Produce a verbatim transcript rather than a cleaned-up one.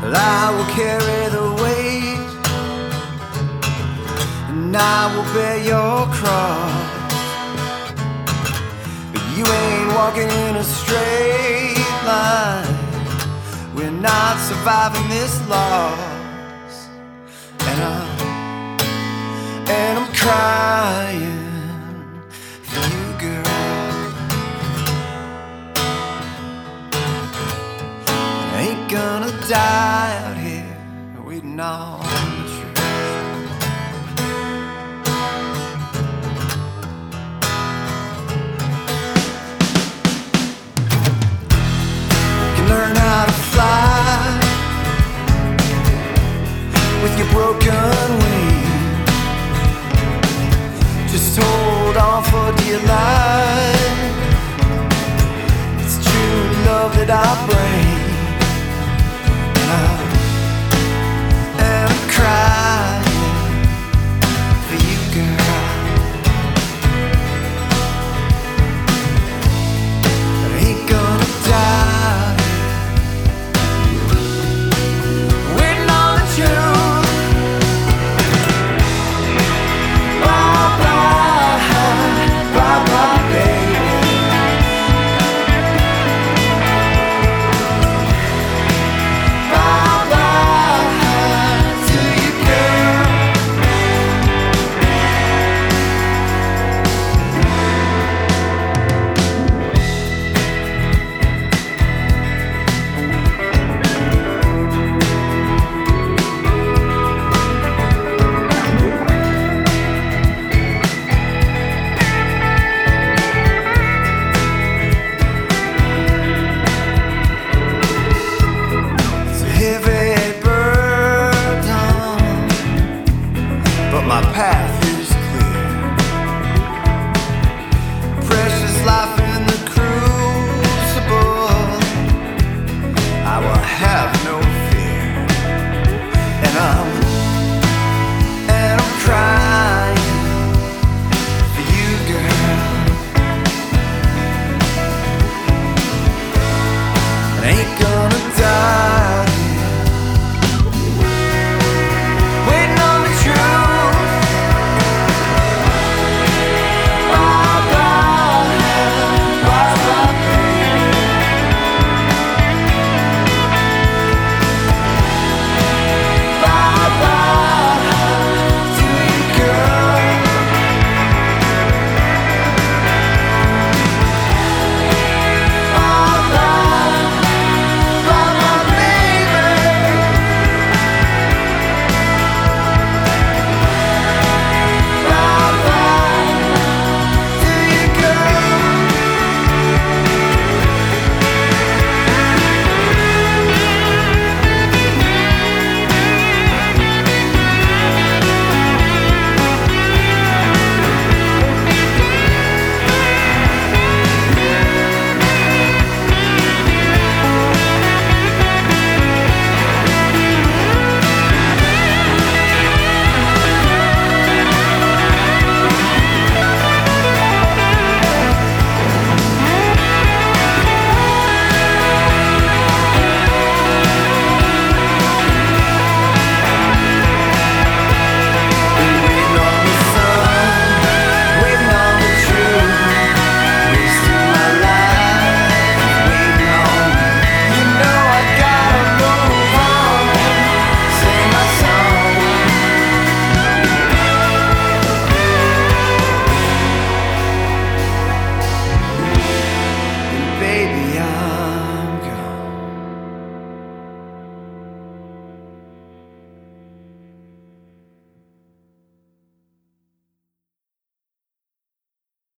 Well, I will carry the weight, and I will bear your cross. But you ain't walking in a straight line. We're not surviving this loss. And I'm, and I'm crying for you, girl. I ain't gonna die out here waiting on the truth. You can learn how to fly with your broken wings. Just hold on for dear life. It's true love that I bring.